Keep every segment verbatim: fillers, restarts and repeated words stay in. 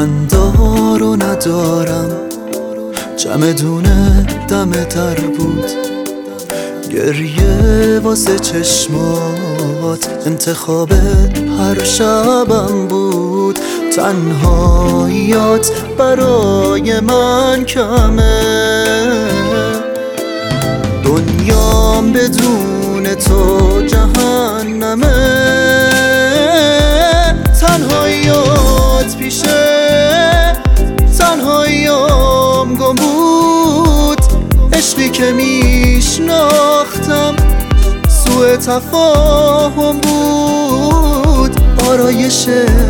من دار و ندارم، جمع دونه دم در بود، گریه واسه چشمات انتخاب هر شبم بود. تنهاییات برای من کمه، دنیام بدون تو جهنمه. تنهاییات پیشه تنهاییام گم بود، عشقی که میشناختم سوء تفاهم بود. آرایش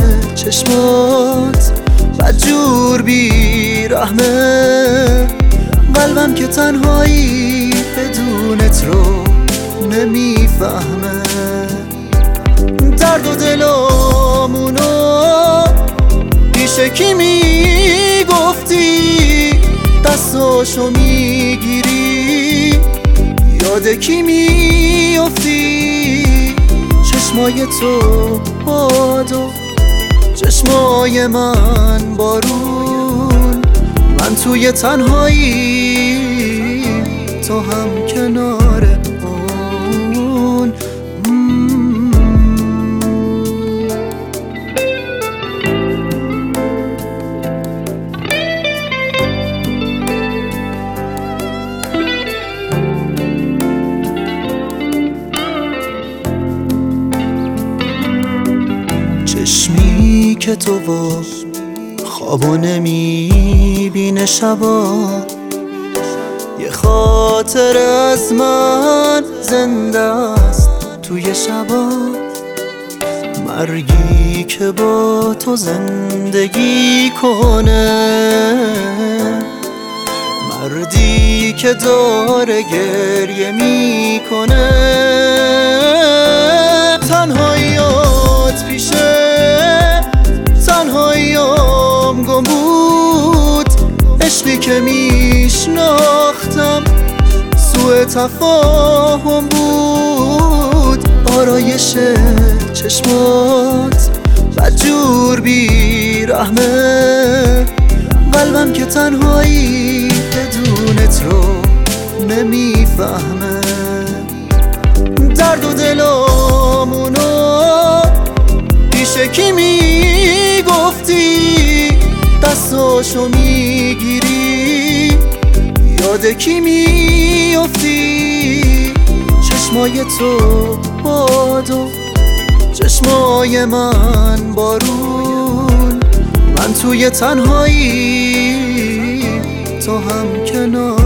چشمات بدجور بی رحمه، قلبم که تنهایی بدونت رو نمیفهمه. درد و دلامونو پیش کی میگفتی، دستاشو میگیری یاد کی میافتی. چشمای تو باد و چشمای من بارون، من توی تنهایی تو هم کنار اون. چشمی که تو با خوابو نمیبینه شبا، یه خاطر از من زنده است توی شبا. مرگی که با تو زندگی کنه، مردی که داره گریه میکنه. تنهاییات پیشه تنهاییام گم بود، عشقی که میشناختم سوء تفاهم بود. آرایش چشمات بدجور بی رحمه، قلبم که تنهایی بدونت رو نمیفهمه. درد و دلامونو پیش کی میگفتی، دستاشو میگیری یاد کی میافتی. چشمای تو باد و چشمای من بارون، من توی تنهایی تو هم کنار